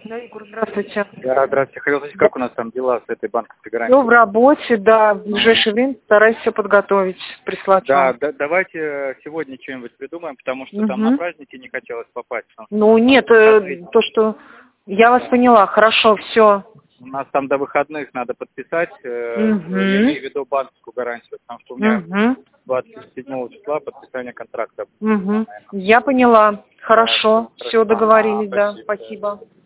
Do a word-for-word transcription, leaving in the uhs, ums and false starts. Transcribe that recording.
Да, Егор, здравствуйте. Да, здравствуйте. Хотел спросить, как у нас там дела с этой банковской гарантией? Все в работе, да. В ближайшее время стараюсь все подготовить, прислать Да, вам. да, давайте сегодня что-нибудь придумаем, потому что Угу. там на праздники не хотелось попасть. потому что Ну, нет, э, то, что... Я вас поняла, хорошо, все. У нас там до выходных надо подписать, э, Угу. я имею в виду банковскую гарантию, потому что у меня Угу. двадцать седьмого числа подписание контракта. Угу. Я поняла. Хорошо, Да, все хорошо. договорились, да. Спасибо. Спасибо.